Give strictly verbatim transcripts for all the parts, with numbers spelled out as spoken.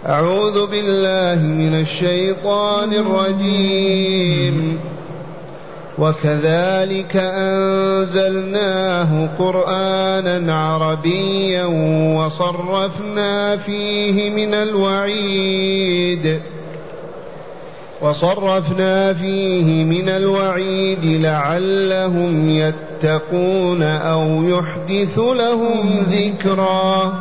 أعوذ بالله من الشيطان الرجيم. وكذلك أنزلناه قرآنا عربيا وصرفنا فيه من الوعيد وصرفنا فيه من الوعيد لعلهم يتقون أو يحدث لهم ذكرا.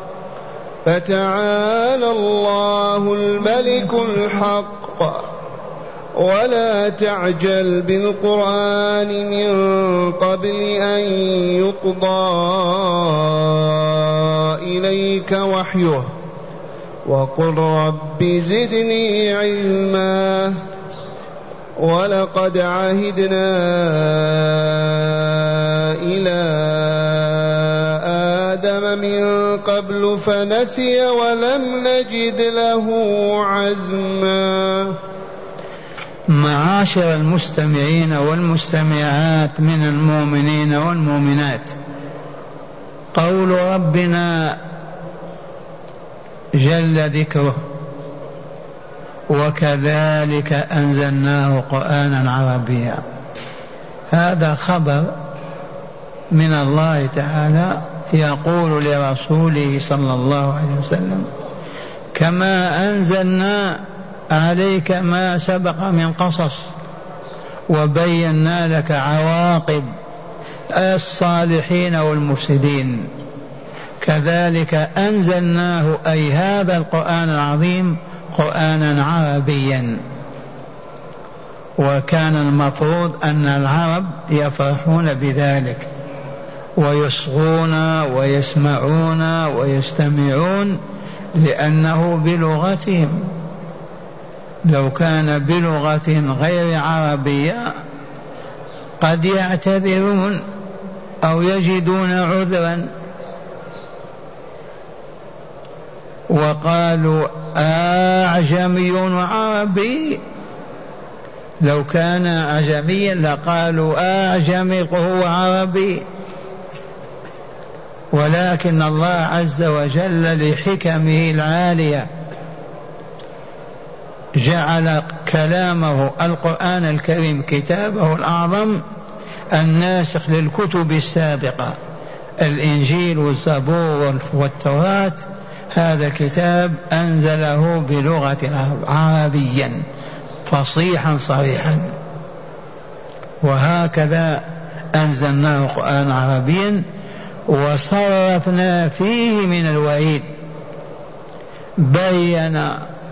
فتعالى الله الملك الحق ولا تعجل بالقرآن من قبل أن يقضى إليك وحيه وقل رب زدني علما. ولقد عهدنا إلى آدم من قبل فنسي ولم نجد له عزما. معاشر المستمعين والمستمعات من المؤمنين والمؤمنات، قول ربنا جل ذكره وكذلك أنزلناه قرآنا عربيا، هذا خبر من الله تعالى يقول لرسوله صلى الله عليه وسلم: كما أنزلنا عليك ما سبق من قصص وبينا لك عواقب الصالحين والمفسدين، كذلك أنزلناه أي هذا القرآن العظيم قرآنا عربيا. وكان المفروض أن العرب يفرحون بذلك ويصغون ويسمعون ويستمعون لأنه بلغتهم. لو كان بلغة غير عربية قد يعتذرون أو يجدون عذرا وقالوا أعجمي وعربي. لو كان أعجميا لقالوا أعجمي وهو عربي، ولكن الله عز وجل لحكمه العالية جعل كلامه القرآن الكريم كتابه الأعظم الناسخ للكتب السابقة، الإنجيل والزبور والتوراة، هذا كتاب أنزله بلغة العرب عربيا فصيحا صريحا. وهكذا أنزلناه قرآنا عربيا وصرفنا فيه من الوعيد، بين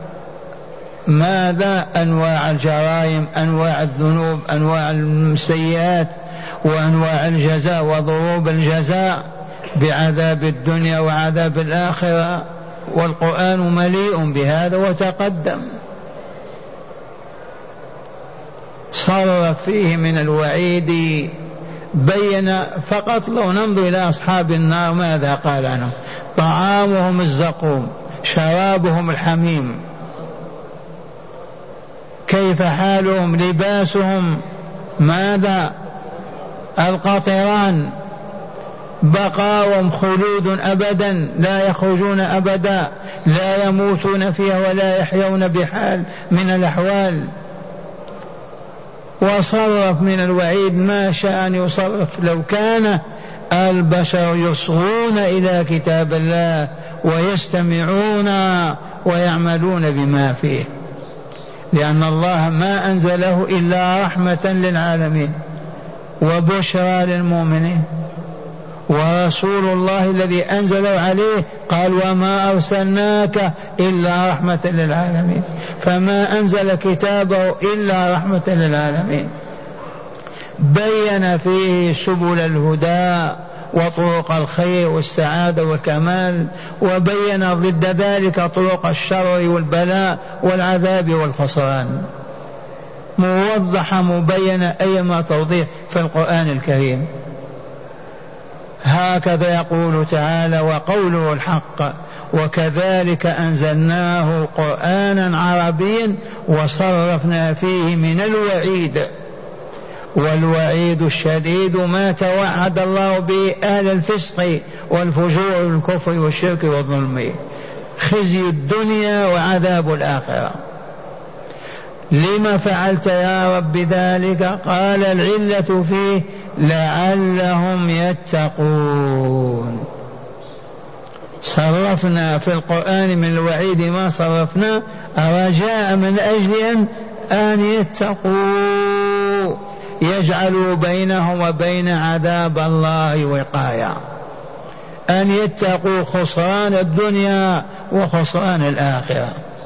ماذا؟ أنواع الجرائم، أنواع الذنوب، أنواع السيئات، وأنواع الجزاء وضروب الجزاء بعذاب الدنيا وعذاب الآخرة، والقرآن مليء بهذا وتقدم. صرف فيه من الوعيد، بين فقط. لو ننظر إلى أصحاب النار ماذا قال عنهم؟ طعامهم الزقوم، شرابهم الحميم. كيف حالهم؟ لباسهم ماذا؟ القطران. بقاهم خلود أبدا، لا يخرجون أبدا، لا يموتون فيها ولا يحيون بحال من الأحوال. وصرف من الوعيد ما شاء أن يصرف. لو كان البشر يصغون إلى كتاب الله ويستمعون ويعملون بما فيه، لأن الله ما أنزله إلا رحمة للعالمين وبشرى للمؤمنين. ورسول الله الذي أنزله عليه قال: وما أرسلناك إلا رحمة للعالمين. فما أنزل كتابه إلا رحمة للعالمين. بين فيه سبل الهدى وطرق الخير والسعادة والكمال، وبين ضد ذلك طرق الشر والبلاء والعذاب والخسران، موضحة مبينة أيما توضيح في القرآن الكريم. هكذا يقول تعالى وقوله الحق: وكذلك أنزلناه قرآنا عربيا وصرفنا فيه من الوعيد. والوعيد الشديد ما توعد الله به أهل الفسق والفجور والكفر والشرك والظلم. خزي الدنيا وعذاب الآخرة. لما فعلت يا رب ذلك؟ قال العلة فيه لعلهم يتقون. صرفنا في القرآن من الوعيد ما صرفنا رجاء من أجل أن يتقوا، يجعلوا بينهم وبين عذاب الله وقاية، أن يتقوا خسران الدنيا وخسران الآخرة،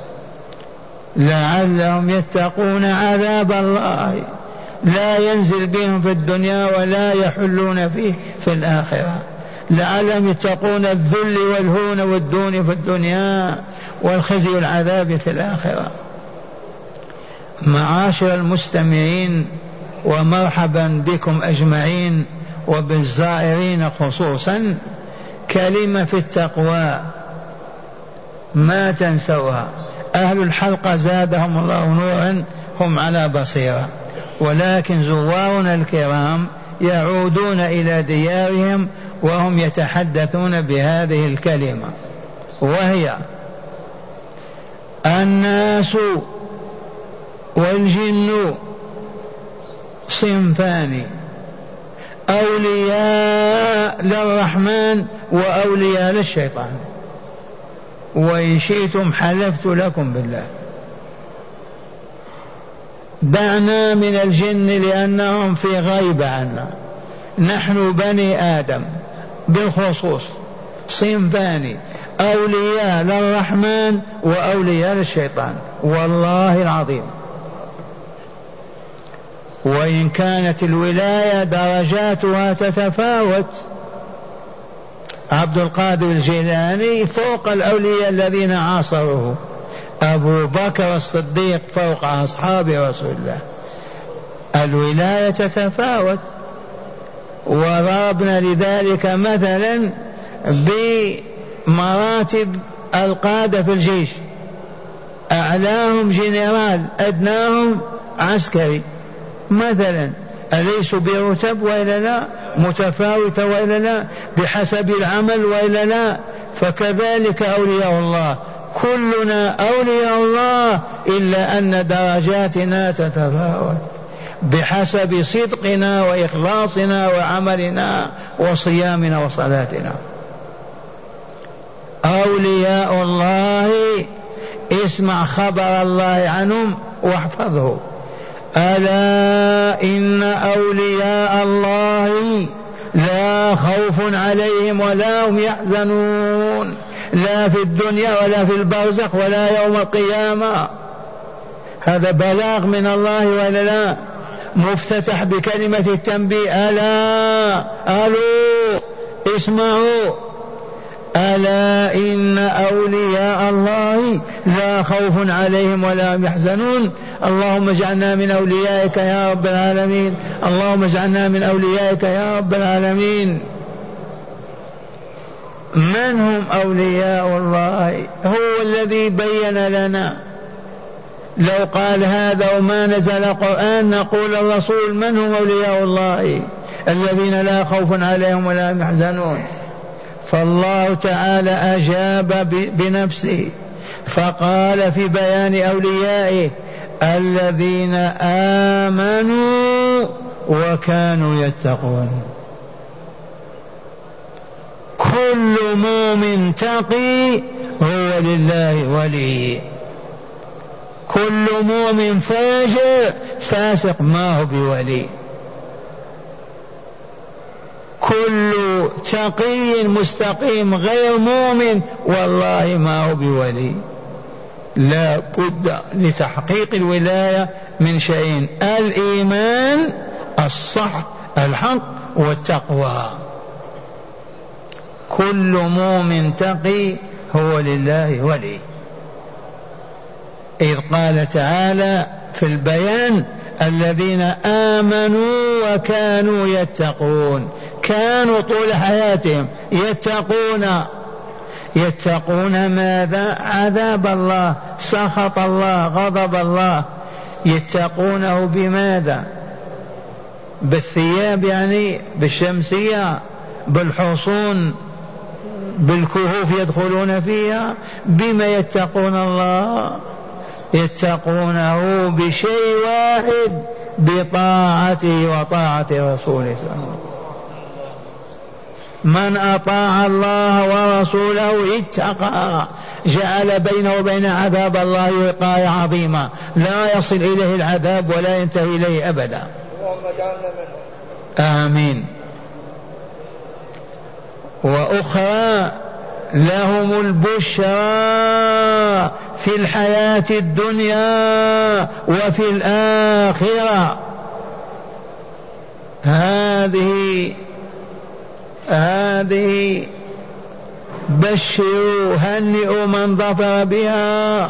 لعلهم يتقون عذاب الله لا ينزل بهم في الدنيا ولا يحلون فيه في الآخرة، لعلهم يتقون الذل والهون والدون في الدنيا والخزي والعذاب في الآخرة. معاشر المستمعين، ومرحبا بكم أجمعين وبالزائرين خصوصا، كلمة في التقوى ما تنسوها. أهل الحلقة زادهم الله نورا هم على بصيرة، ولكن زوارنا الكرام يعودون إلى ديارهم وهم يتحدثون بهذه الكلمة، وهي الناس والجن صنفان، أولياء للرحمن وأولياء للشيطان، وإن شئتم حلفت لكم بالله. دعنا من الجن لأنهم في غيبة عنا، نحن بني آدم بالخصوص صنفان، أولياء للرحمن وأولياء للشيطان، والله العظيم. وإن كانت الولاية درجاتها تتفاوت، عبد القادر الجيلاني فوق الأولياء الذين عاصروه، أبو بكر الصديق فوق أصحاب رسول الله. الولاية تتفاوت، وضربنا لذلك مثلا بمراتب القادة في الجيش، أعلاهم جنرال أدناهم عسكري مثلا، أليسوا برتب وإلا لا؟ متفاوتة وإلا لا؟ بحسب العمل وإلا لا؟ فكذلك أولياء الله، كلنا أولياء الله إلا أن درجاتنا تتفاوت بحسب صدقنا وإخلاصنا وعملنا وصيامنا وصلاتنا. أولياء الله اسمع خبر الله عنهم واحفظه: ألا إن أولياء الله لا خوف عليهم ولا هم يحزنون، لا في الدنيا ولا في البرزخ ولا يوم القيامة. هذا بلاغ من الله ولا لا؟ مفتتح بكلمة التنبيه: ألا ألو اسمعوا، ألا إن أولياء الله لا خوف عليهم ولا هم يحزنون. اللهم اجعلنا من أوليائك يا رب العالمين، اللهم اجعلنا من أوليائك يا رب العالمين. من هم أولياء الله؟ هو الذي بين لنا. لو قال هذا وما نزل قرآن نقول الرسول: من هم أولياء الله الذين لا خوف عليهم ولا هم يحزنون؟ فالله تعالى أجاب بنفسه فقال في بيان أوليائه: الذين آمنوا وكانوا يتقون. كل مؤمن تقي هو لله ولي، كل مؤمن فاجر فاسق ما هو بولي، كل تقي مستقيم غير مؤمن والله ما هو بولي. لا بد لتحقيق الولاية من شيئين: الإيمان الصح الحق والتقوى. كل مؤمن تقي هو لله ولي. إذ قال تعالى في البيان: الذين آمنوا وكانوا يتقون، كانوا طول حياتهم يتقون. يتقون ماذا؟ عذاب الله، سخط الله، غضب الله. يتقونه بماذا؟ بالثياب يعني، بالشمسية، بالحصون، بالكهوف يدخلون فيها. بما يتقون الله؟ يتقونه بشيء واحد، بطاعته وطاعة رسوله صلى الله عليه وسلم. من أطاع الله ورسوله اتقى، جعل بينه وبين عذاب الله وقاية عظيمة، لا يصل إليه العذاب ولا ينتهي إليه أبدا. آمين. وأخرى لهم البشرى في الحياة الدنيا وفي الآخرة. هذه هذه بشروا هنئوا من ظفر بها.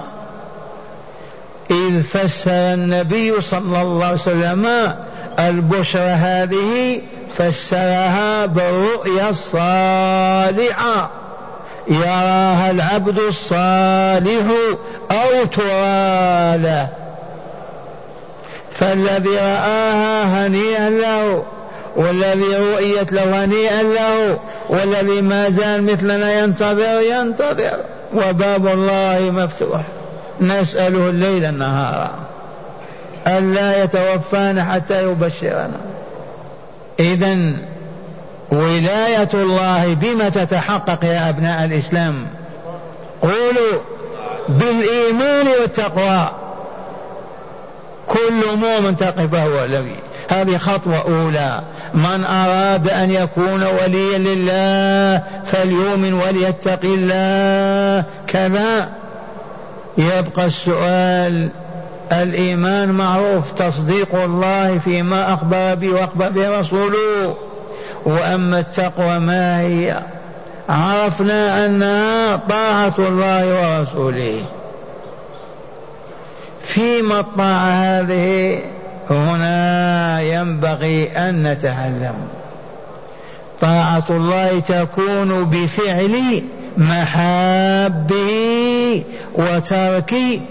إذ فسر النبي صلى الله عليه وسلم البشرى هذه، فسرها بالرؤيا الصالحة يراها العبد الصالح أو ترى له، فالذي رآها هنيئا له، والذي رؤيت له هنيئا له، والذي ما زال مثلنا ينتظر ينتظر، وباب الله مفتوح، نسأله الليل النهار ألا يتوفانا حتى يبشرنا. إذن ولاية الله بما تتحقق يا أبناء الإسلام؟ قولوا بالإيمان والتقوى. كل مؤمن تقي فهو ولي. هذه خطوة أولى. من أراد أن يكون وليا لله فليؤمن وليتق الله. كذا يبقى السؤال، الإيمان معروف، تصديق الله فيما أخبر به وأخبر به رسوله. وأما التقوى ما هي؟ عرفنا أنها طاعة الله ورسوله. فيما الطاعة هذه؟ هنا ينبغي أن نتعلم. طاعة الله تكون بفعل محابه وترك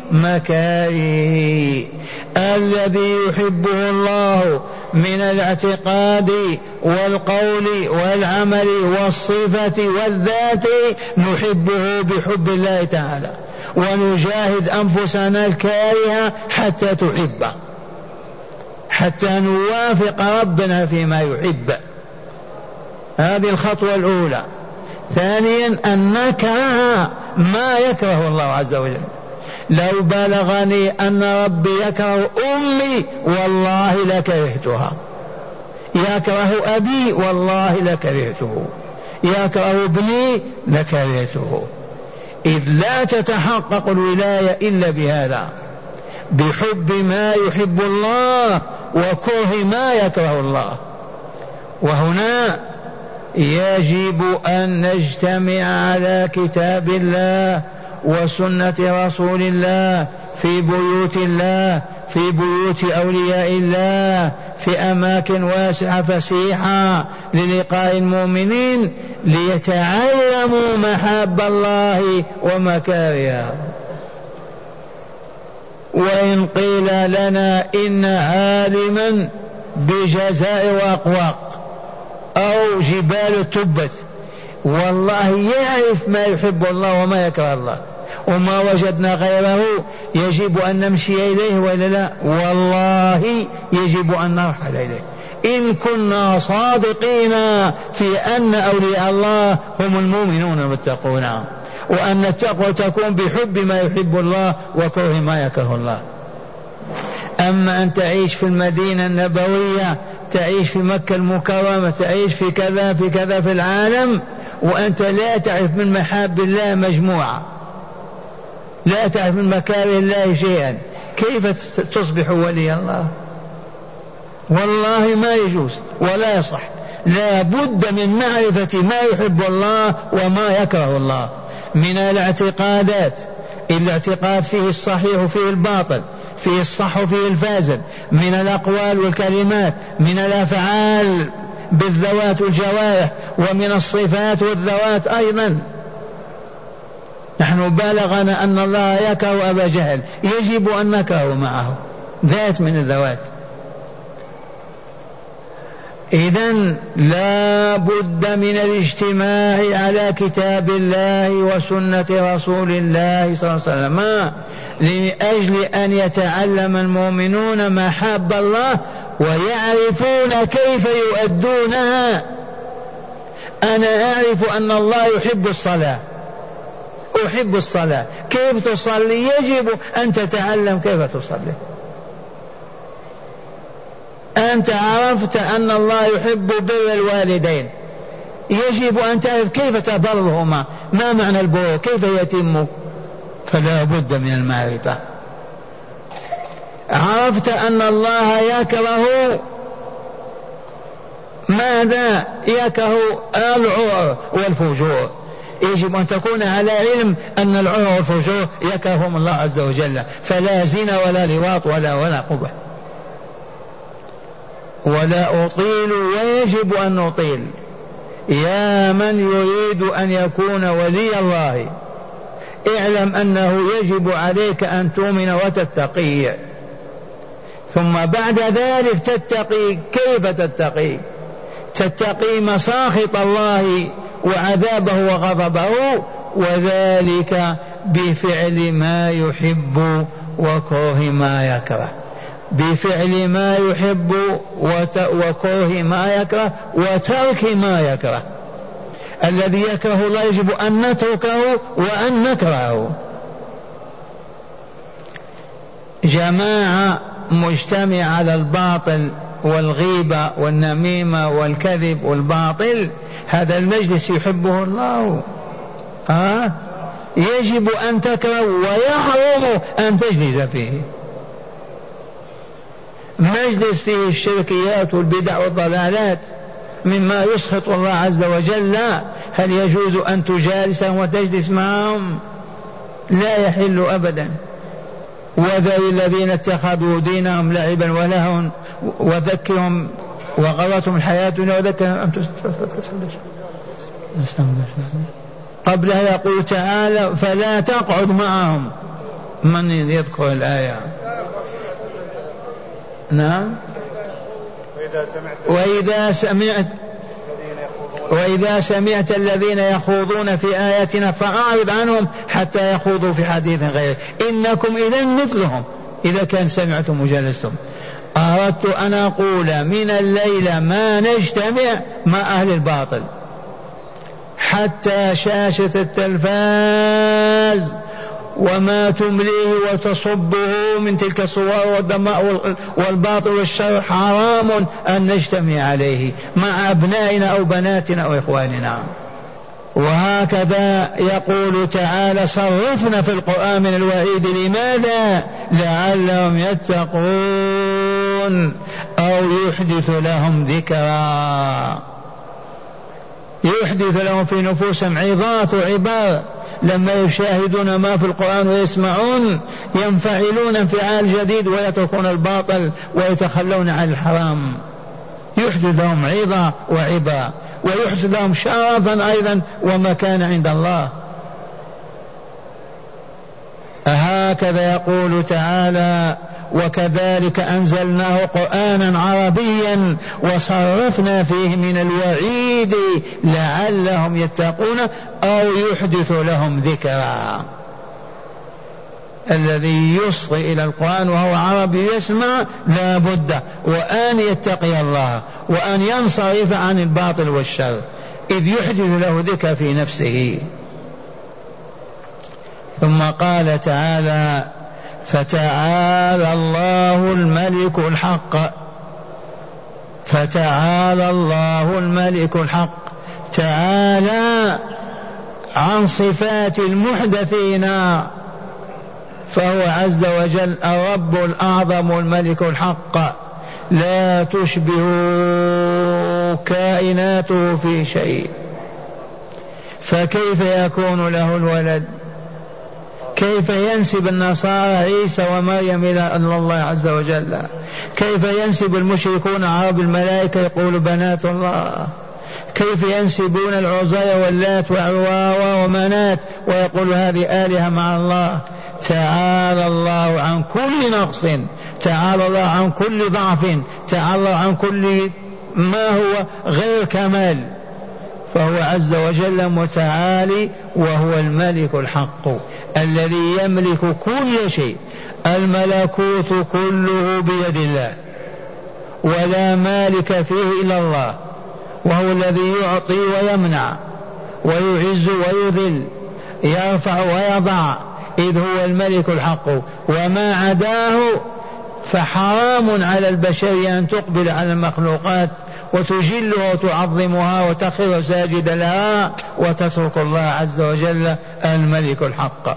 مكاره. الذي يحبه الله من الاعتقاد والقول والعمل والصفة والذات نحبه بحب الله تعالى، ونجاهد أنفسنا الكارهة حتى تحبه، حتى نوافق ربنا فيما يحب. هذه الخطوة الأولى. ثانيا أن نكره ما يكره الله عز وجل. لو بلغني أن ربي يكره أمي والله لكرهتها، يكره أبي والله لكرهته، يكره ابني لكرهته. إذ لا تتحقق الولاية إلا بهذا، بحب ما يحب الله وكره ما يكره الله. وهنا يجب أن نجتمع على كتاب الله وسنة رسول الله في بيوت الله، في بيوت أولياء الله، في أماكن واسعة فسيحة للقاء المؤمنين، ليتعلموا محاب الله ومكارهه. وإن قيل لنا إن عالما بجزائر وأقواق أو جبال تبت، والله يعرف ما يحب الله وما يكره الله، وما وجدنا غيره يجب أن نمشي إليه ولا لا؟ والله يجب أن نرحل إليه إن كنا صادقين في أن أولياء الله هم المؤمنون المتقون، وأن التقوى تكون بحب ما يحب الله وكره ما يكره الله. أما أن تعيش في المدينة النبوية، تعيش في مكة المكرمة، تعيش في كذا في كذا في العالم، وأنت لا تعرف من محاب الله مجموعة، لا تعرف من مكاره الله شيئا، كيف تصبح ولي الله؟ والله ما يجوز ولا يصح. لا بد من معرفة ما يحب الله وما يكره الله من الاعتقادات. الاعتقاد فيه الصحيح وفيه الباطل، فيه الصح وفيه الفاسد، من الأقوال والكلمات، من الأفعال بالذوات والجوارح، ومن الصفات والذوات أيضا. نحن بلغنا أن الله يكره أبا جهل، يجب أن نكره معه ذات من الذوات. إذن لا بد من الاجتماع على كتاب الله وسنة رسول الله صلى الله عليه وسلم لأجل أن يتعلم المؤمنون محاب الله ويعرفون كيف يؤدونها. أنا أعرف أن الله يحب الصلاة، أحب الصلاة، كيف تصلي؟ يجب أن تتعلم كيف تصلي. أنت عرفت أن الله يحب بر الوالدين، يجب أن تعرف كيف تبرهما، ما معنى البر، كيف يتم، فلا بد من المعرفة. عرفت أن الله يكره ماذا؟ يكره العور والفجور، يجب أن تكون على علم أن العور والفجور يكرههم الله عز وجل، فلا زنا ولا لواط ولا ولا قبح. ولا أطيل ويجب أن نطيل. يا من يريد أن يكون ولي الله اعلم أنه يجب عليك أن تؤمن وتتقي، ثم بعد ذلك تتقي. كيف تتقي؟ تتقي مساخط الله وعذابه وغضبه، وذلك بفعل ما يحب وكره ما يكره، بفعل ما يحب وكره ما يكره وترك ما يكره. الذي يكره الله يجب أن نتركه وأن نكرهه. جماعة مجتمع على الباطل والغيبة والنميمة والكذب والباطل، هذا المجلس يحبه الله؟ آه؟ يجب أن تكره ويحرم أن تجلس فيه. مجلس فيه الشركيات والبدع والضلالات مما يسخط الله عز وجل، هل يجوز أن تجالسهم وتجلس معهم؟ لا يحل أبدا. وذوي الذين اتخذوا دينهم لعبا ولهوا وذكرهم وغرتهم الحياة الدنيا وذكرهم قبلها يقول تعالى فلا تقعد معهم. من يذكر الآية؟ نعم. وإذا سمعت وإذا سمعت الذين يخوضون في آياتنا فأعرض عنهم حتى يخوضوا في حديث غيره إنكم إذن مثلهم إذا كان سمعتم وجلستم. أردت أن أقول من الليلة ما نجتمع مع أهل الباطل، حتى شاشة التلفاز وما تمليه وتصبه من تلك الصور والدماء والباطل والشر حرام أن نجتمع عليه مع أبنائنا أو بناتنا أو إخواننا. وهكذا يقول تعالى صرفنا في القرآن من الوعيد. لماذا؟ لعلهم يتقون أو يحدث لهم ذكرا، يحدث لهم في نفوسهم عظات وعبار. لما يشاهدون ما في القرآن ويسمعون ينفعلون انفعال جديد ويتركون الباطل ويتخلون عن الحرام. يحدث لهم عظة وعبا ويحدث لهم شرفا أيضا ومكان عند الله. هكذا يقول تعالى وكذلك أنزلناه قرآنا عربيا وصرفنا فيه من الوعيد لعلهم يتقون أو يحدث لهم ذكرا. الذي يصغي إلى القرآن وهو عربي يسمع لا بد وأن يتقي الله وأن ينصرف عن الباطل والشر إذ يحدث له ذكر في نفسه. ثم قال تعالى فتعالى الله الملك الحق، فتعالى الله الملك الحق، تعالى عن صفات المحدثين، فهو عز وجل الرب الأعظم الملك الحق لا تشبه كائناته في شيء. فكيف يكون له الولد؟ كيف ينسب النصارى عيسى ومريم إلى الله عز وجل؟ كيف ينسب المشركون عرب الملائكة يقول بنات الله؟ كيف ينسبون العزير واللات وعواوى ومنات ويقول هذه آلهة مع الله؟ تعالى الله عن كل نقص، تعالى الله عن كل ضعف، تعالى الله عن كل ما هو غير كمال، فهو عز وجل متعالي وهو الملك الحق الذي يملك كل شيء. الملكوت كله بيد الله ولا مالك فيه إلا الله، وهو الذي يعطي ويمنع ويعز ويذل، يرفع ويضع، إذ هو الملك الحق. وما عداه فحرام على البشرية أن تقبل على المخلوقات وتجلها وتعظمها وتخر ساجد لها وتترك الله عز وجل الملك الحق.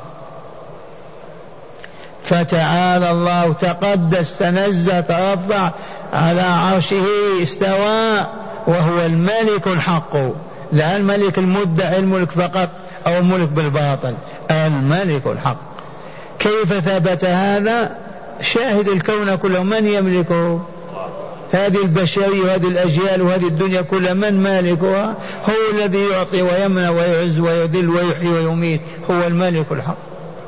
فتعالى الله، تقدس، تنزه، ترفع، على عرشه استوى، وهو الملك الحق، لا الملك المدعي الملك فقط أو الملك بالباطل، الملك الحق. كيف ثبت هذا؟ شاهد الكون كله، من يملكه؟ هذه البشرية وهذه الأجيال وهذه الدنيا كلها، من مالكها؟ هو الذي يعطي ويمنع ويعز ويذل ويحيي ويميت، هو الملك الحق.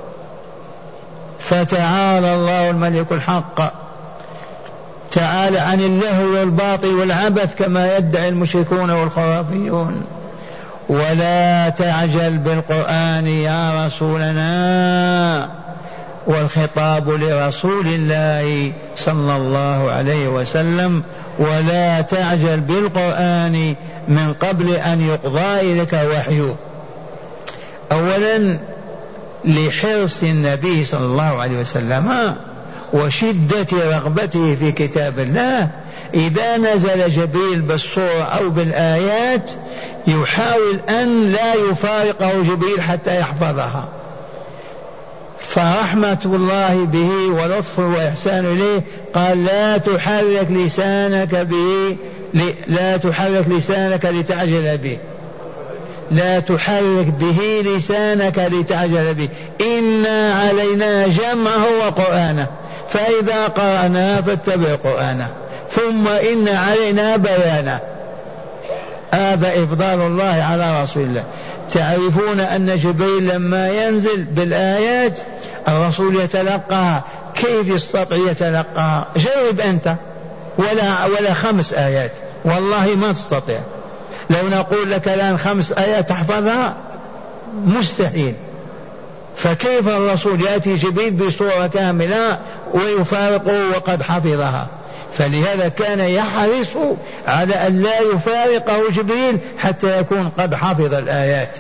فتعالى الله الملك الحق، تعالى عن اللهو والباطل والعبث كما يدعي المشركون والخرافيون. ولا تعجل بالقرآن يا رسولنا، والخطاب لرسول الله صلى الله عليه وسلم، ولا تعجل بالقرآن من قبل أن يقضى إليك وحيه. أولا لحرص النبي صلى الله عليه وسلم وشدة رغبته في كتاب الله، إذا نزل جبريل بالصورة أو بالآيات يحاول أن لا يفارقه جبريل حتى يحفظها. فرحمة الله به ولطفه وإحسان إليه قال لا تحرك لسانك به، لا تحرك لسانك لتعجل به، لا تحرك به لسانك لتعجل به، إنا علينا جمعه وقرآنه فإذا قرأناه فاتبع قرآنه ثم إن علينا بيانه. هذا إفضال الله على رسول الله. تعرفون أن جبريل لما ينزل بالآيات الرسول يتلقاها، كيف يستطيع يتلقاها؟ جرب أنت، ولا, ولا خمس آيات والله ما تستطيع. لو نقول لك الآن خمس آيات تحفظها مستحيل. فكيف الرسول يأتي جبريل بصورة كاملة ويفارقه وقد حفظها؟ فلهذا كان يحرص على أن لا يفارقه جبريل حتى يكون قد حفظ الآيات.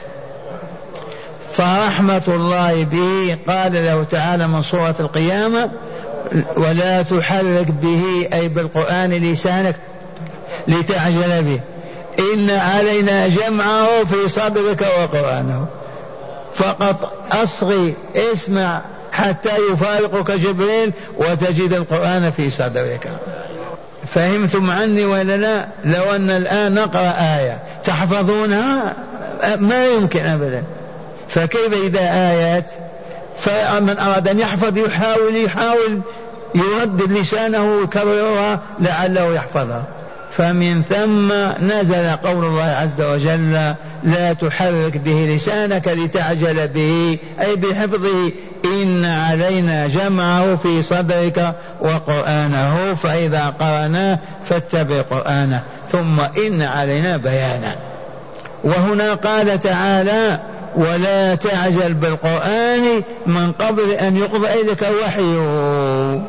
فرحمة الله به قال له تعالى من سورة القيامة ولا تحرك به أي بالقرآن لسانك لتعجل به، إن علينا جمعه في صدرك وقرآنه. فقط أصغي اسمع حتى يفارقك جبريل وتجد القرآن في صدرك. فهمتم عني ولا لا؟ لو أن الآن نقرأ آية تحفظونها ما يمكن أبدا، فكيف إذا آيات؟ فمن أراد أن يحفظ يحاول يحاول يردد لسانه ويكررها لعله يحفظها. فمن ثم نزل قول الله عز وجل لا تحرك به لسانك لتعجل به أي بحفظه، إن علينا جمعه في صدرك وقرآنه فإذا قرأناه فاتبع قرآنه ثم إن علينا بيانه. وهنا قال تعالى ولا تعجل بالقرآن من قبل أن يقضى إليك وحيه.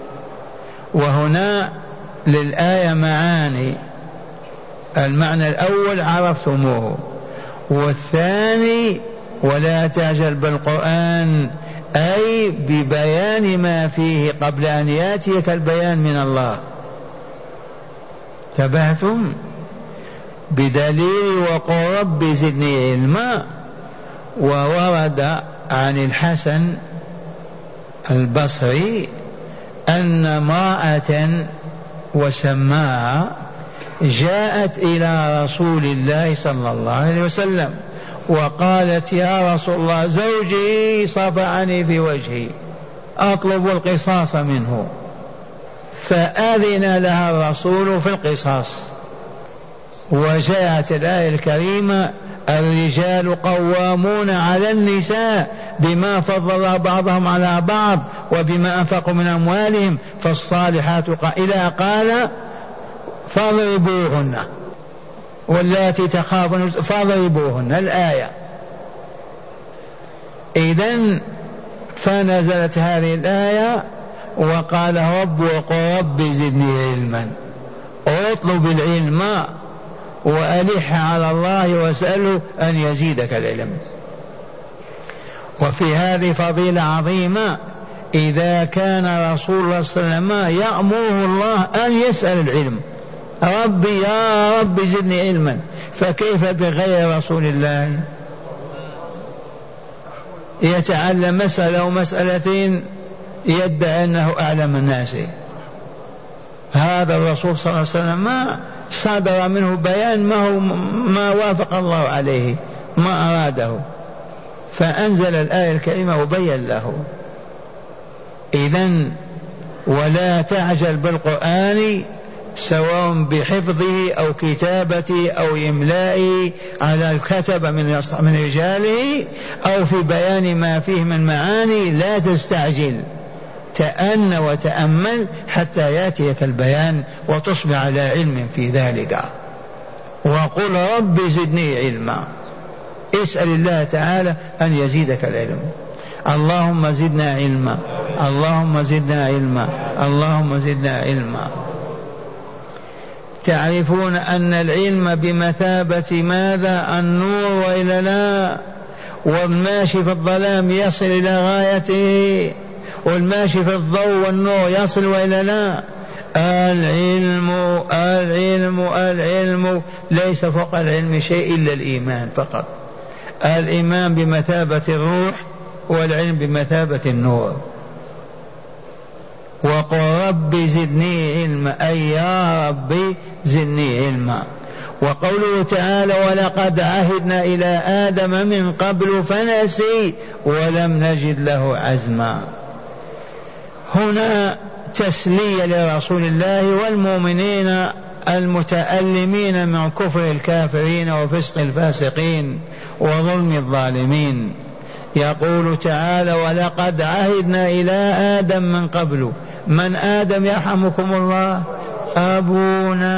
وهنا للآية معاني، المعنى الأول عرفتموه، والثاني ولا تعجل بالقرآن أي ببيان ما فيه قبل أن يأتيك البيان من الله. تبهتم بدليل وقل رب زدني علما. وورد عن الحسن البصري أن امرأة وسماها جاءت إلى رسول الله صلى الله عليه وسلم وقالت يا رسول الله زوجي صفعني في وجهي أطلب القصاص منه، فأذن لها الرسول في القصاص. وجاءت الآية الكريمة الرجال قوامون على النساء بما فضل بعضهم على بعض وبما أنفقوا من أموالهم فالصالحات إلى قال فاضربوهن واللاتي تخافون فاضربوهن الآية. إذن فنزلت هذه الآية وقال رب وقل رب زدني علما. اطلب العلم وألح على الله واسأله أن يزيدك العلم. وفي هذه فضيلة عظيمة، إذا كان رسول الله صلى الله عليه وسلم يأمره الله أن يسأل العلم، ربي يا رب زدني علما، فكيف بغير رسول الله يتعلم مسألة ومسألتين يدعي أنه أعلم الناس؟ هذا الرسول صلى الله عليه وسلم ما صدر منه بيان ما, هو ما وافق الله عليه ما أراده، فأنزل الآية الكريمة وبين له. إذن ولا تعجل بالقرآن سواء بحفظه أو كتابته أو إملائه على الكتب من من رجاله أو في بيان ما فيه من معاني، لا تستعجل، تأن وتأمل حتى يأتيك البيان وتصبح على علم في ذلك. وقل رب زدني علما، اسأل الله تعالى أن يزيدك العلم. اللهم زدنا علما، اللهم زدنا علما، اللهم زدنا علما. تعرفون أن العلم بمثابة ماذا؟ النور وإلا لا؟ والماشي في الظلام يصل إلى غايته، والماشي في الضوء والنور يصل وإلا لا؟ العلم العلم العلم ليس فوق العلم شيء إلا الإيمان فقط. الإيمان بمثابة الروح والعلم بمثابة النور. وقل رب زدني علما، أي يا ربي زدني علما. وقوله تعالى ولقد عهدنا إلى آدم من قبل فنسي ولم نجد له عزما. هنا تسلية لرسول الله والمؤمنين المتألمين من كفر الكافرين وفسق الفاسقين وظلم الظالمين. يقول تعالى ولقد عهدنا إلى آدم من قبل. من آدم يرحمكم الله؟ أبونا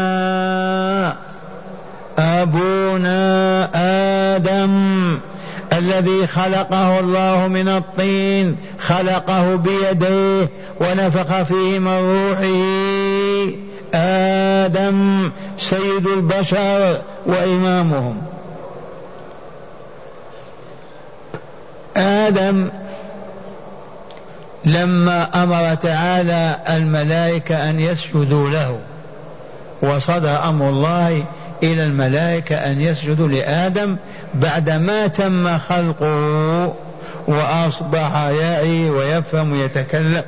أبونا آدم الذي خلقه الله من الطين، خلقه بيديه ونفخ فيه من روحه. آدم سيد البشر وإمامهم. آدم لما أمر تعالى الملائكة أن يسجدوا له، وصدر أمر الله إلى الملائكة أن يسجدوا لآدم بعدما تم خلقه وأصبح يعي ويفهم ويتكلم.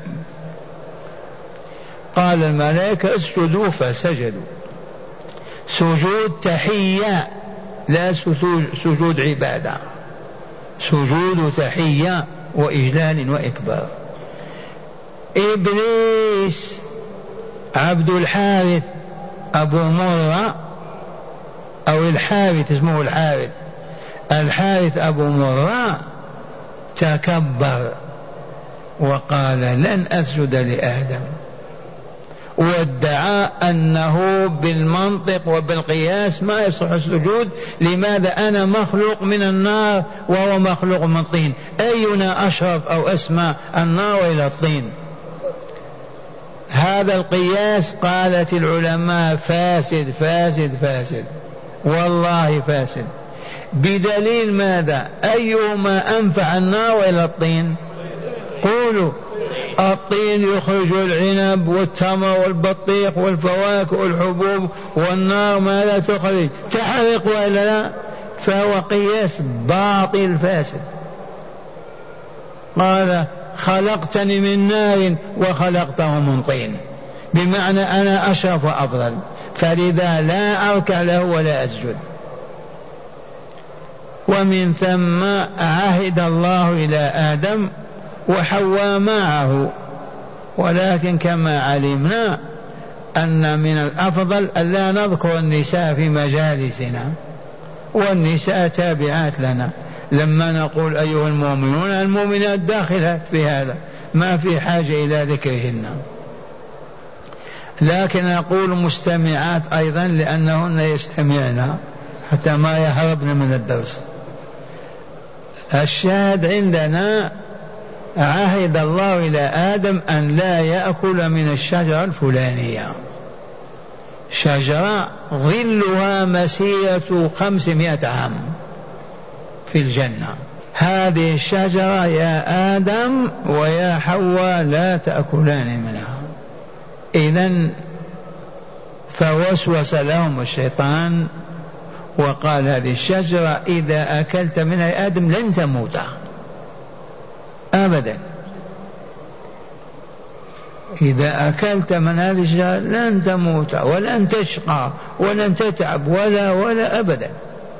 قال الملائكة اسجدوا فسجدوا، سجود تحية لا سجود عبادة، سجود تحية وإجلال وإكبار. إبليس عبد الحارث أبو مرة أو الحارث اسمه الحارث، الحارث أبو مرة تكبر وقال لن أسجد لآدم، وادعى أنه بالمنطق وبالقياس ما يصح السجود. لماذا؟ أنا مخلوق من النار وهو مخلوق من الطين، أينا أشرف أو أسمى النار إلى الطين؟ هذا القياس قالت العلماء فاسد فاسد فاسد، والله فاسد. بدليل ماذا؟ أيهما أنفع النار إلى الطين؟ قولوا. الطين يخرج العنب والتمر والبطيخ والفواكه والحبوب، والنار ماذا تخرج؟ تحرق ولا لا؟ فهو قياس باطل فاسد. قال خلقتني من نار وخلقته من طين، بمعنى أنا أشرف وأفضل، فلذا لا أركع له ولا أسجد. ومن ثم عهد الله إلى آدم وحواء معه، ولكن كما علمنا أن من الأفضل ألا نذكر النساء في مجالسنا، والنساء تابعات لنا. لما نقول أيها المؤمنون المؤمنات داخلات في هذا، ما في حاجة إلى ذكرهن. لكن أقول مستمعات أيضا لأنهن يستمعن حتى ما يهربن من الدرس. الشاهد عندنا عهد الله إلى آدم أن لا يأكل من الشجرة الفلانية، شجرة ظلها مسيرة خمسمائة عام في الجنة، هذه الشجرة يا آدم ويا حواء لا تأكلان منها. إذن فوسوس لهم الشيطان وقال هذه الشجرة إذا أكلت منها يا آدم لن تموت أبدا، إذا أكلت من هذه الشجرة لن تموت ولن تشقى ولن تتعب ولا ولا أبدا.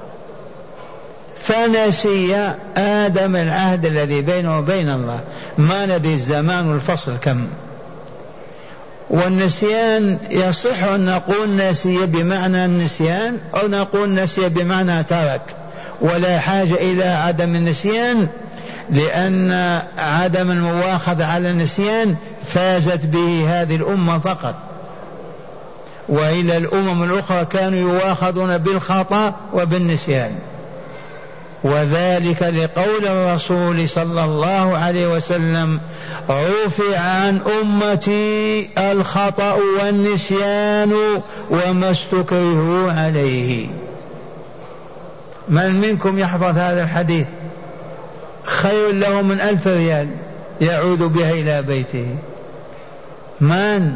فنسي آدم العهد الذي بينه وبين الله، ما ندري الزمان والفصل كم. والنسيان يصح أن نقول نسي بمعنى النسيان أو نقول نسي بمعنى ترك، ولا حاجة إلى عدم النسيان، لأن عدم المواخذة على النسيان فازت به هذه الأمة فقط، وإلى الأمم الأخرى كانوا يواخذون بالخطأ وبالنسيان. وذلك لقول الرسول صلى الله عليه وسلم رفع عن أمتي الخطأ والنسيان وما استكرهوا عليه. من منكم يحفظ هذا الحديث خير له من ألف ريال يعود بها إلى بيته. من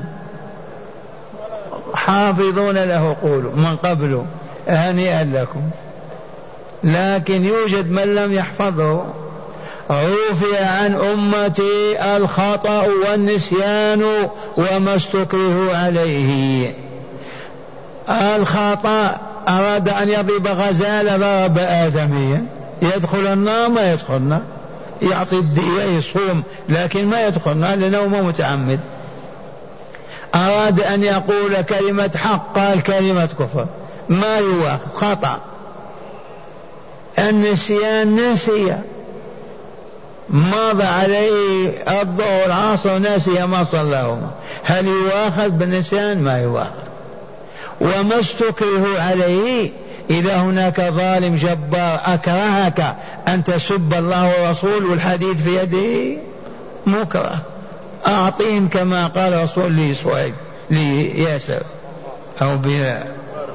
حافظون له قولوا من قبل هنيئا لكم. لكن يوجد من لم يحفظه. رفع عن أمتي الخطأ والنسيان وما استكرهوا عليه. الخطأ أراد أن يضرب غزالة ضرب آدميا، يدخل النار ما يدخلنا، يعطي الدية يصوم لكن ما يدخلنا لأنه متعمد. أراد أن يقول كلمة حق قال كلمة كفر، ما يواخذ خطأ. النسيان نسي، مضى عليه الظهر العصر نسي ما صلاهما، هل يواخذ بالنسيان؟ ما يواخذ. وما استكره عليه، إذا هناك ظالم جبار أكرهك أن تسب الله ورسوله والحديث في يده مكره، أعطيهم كما قال رسول لي صهيب لياسر أو بلال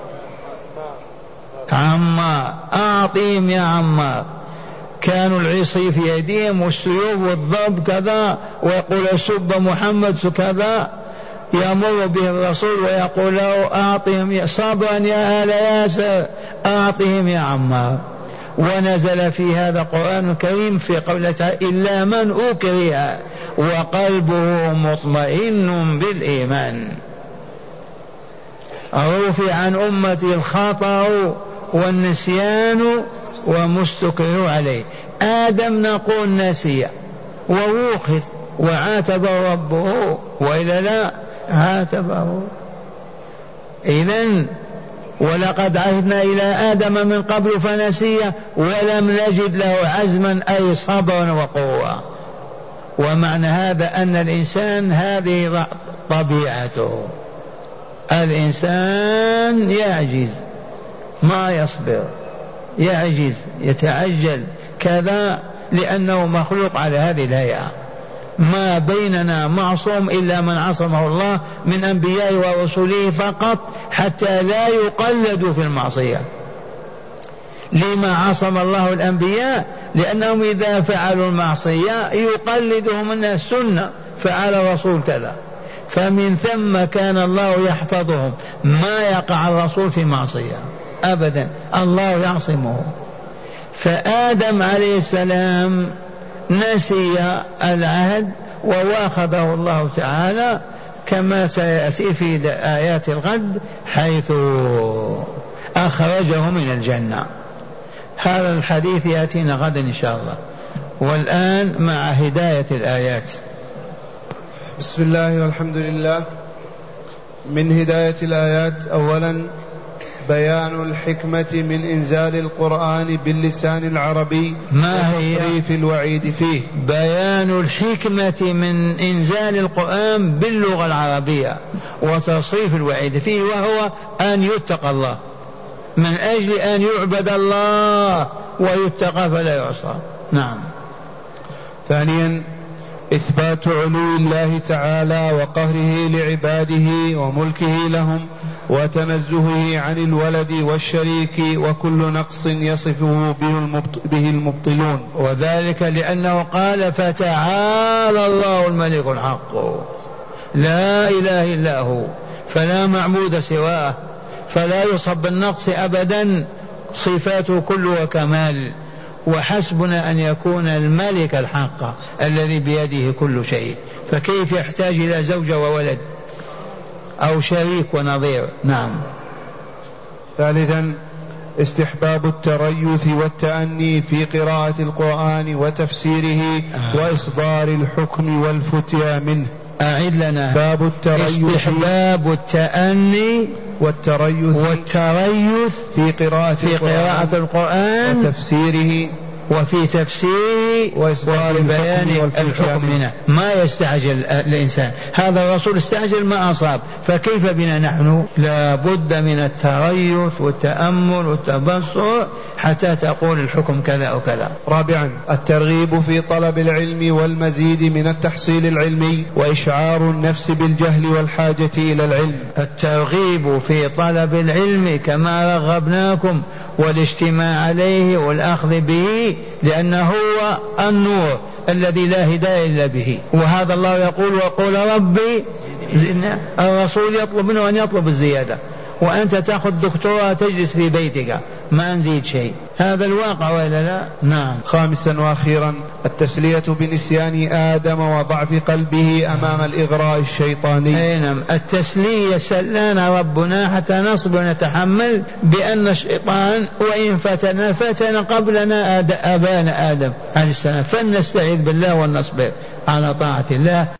عمار، أعطيهم يا عمار. كانوا العصي في يديهم والسيوف والضرب كذا، ويقول سب محمد كذا، يمر به الرسول ويقول له أعطيهم صبرا يا آل ياسر، أعطيهم يا عمار. ونزل في هذا القرآن الكريم في قوله تعالى إلا من أكره وقلبه مطمئن بالإيمان. رفع عن أمتي الخطأ والنسيان ومستكره عليه. آدم نقول نسي ووخذ وعاتبه ربه، وإلا لا عاتبه. إذن ولقد عهدنا إلى آدم من قبل فنسي ولم نجد له عزما أي صبرا وقوة. ومعنى هذا أن الإنسان هذه طبيعته، الإنسان يعجز ما يصبر، يعجز يتعجل كذا، لأنه مخلوق على هذه الهيئة. ما بيننا معصوم إلا من عصمه الله من أنبياء ورسله فقط، حتى لا يقلدوا في المعصية. لما عصم الله الأنبياء؟ لأنهم إذا فعلوا المعصية يقلدهم الناس سنة، فعل الرسول كذا، فمن ثم كان الله يحفظهم، ما يقع الرسول في معصية أبدا، الله يعصمه. فآدم عليه السلام نسي العهد وواخذه الله تعالى كما سيأتي في آيات الغد، حيث أخرجه من الجنة. هذا الحديث يأتينا غدا إن شاء الله. والآن مع هداية الآيات. بسم الله والحمد لله. من هداية الآيات أولا بيان الحكمة من إنزال القرآن باللسان العربي ما هي؟ وتصريف الوعيد فيه. بيان الحكمة من إنزال القرآن باللغة العربية وتصريف الوعيد فيه، وهو أن يتقى الله، من أجل أن يعبد الله ويتقى فلا يعصى. نعم. ثانيا إثبات علو الله تعالى وقهره لعباده وملكه لهم وتنزهه عن الولد والشريك وكل نقص يصفه به المبطلون، وذلك لأنه قال فتعالى الله الملك الحق لا إله إلا هو، فلا معبود سواه، فلا يصب بالنقص أبدا، صفاته كلها كمال، وحسبنا أن يكون الملك الحق الذي بيده كل شيء، فكيف يحتاج إلى زوجة وولد أو شريك ونظير. نعم. ثالثا استحباب التريث والتأني في قراءة القرآن وتفسيره آه. وإصدار الحكم والفتيا منه. أعد لنا. باب التريث استحباب التأني والتريث والتريث في قراءة في قراءة القرآن وتفسيره وفي تفسيره وإصدار بيان الحكم منه. ما يستعجل الإنسان، هذا الرسول استعجل ما أصاب، فكيف بنا نحن؟ لا بد من التريث والتأمل والتبصر حتى تقول الحكم كذا أو كذا. رابعا الترغيب في طلب العلم والمزيد من التحصيل العلمي وإشعار النفس بالجهل والحاجة إلى العلم. الترغيب في طلب العلم كما رغبناكم والاجتماع عليه والأخذ به، لأنه هو النور الذي لا هداية إلا به، وهذا الله يقول وقول ربي زدنا. الرسول يطلب منه أن يطلب الزيادة، وأنت تأخذ دكتوراه تجلس في بيتك ما نزيد شيء، هذا الواقع ولا لا؟ نعم. خامسا وأخيرا التسلية بنسيان آدم وضعف قلبه أمام الإغراء الشيطاني. نعم، التسلية سلانا ربنا حتى نصبر ونتحمل بأن الشيطان وإن فتن فتن قبلنا آبانا آدم عليه السلام، فلنستعيذ بالله ونصبر على طاعة الله.